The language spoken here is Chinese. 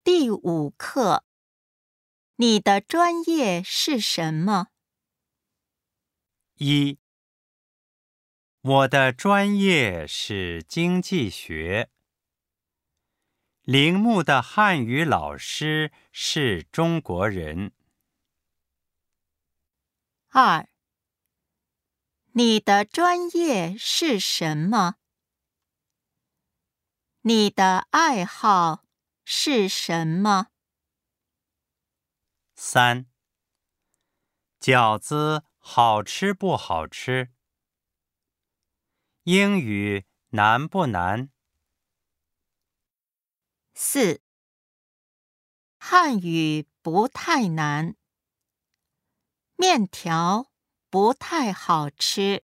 第5课，你的专业是什么 ？1. 我的专业是经济学。铃木的汉语老师是中国人。 2. 你的专业是什么？你的爱好是什么 3. 饺子好吃不好吃？英语难不难 ？4. 汉语不太难，面条不太好吃。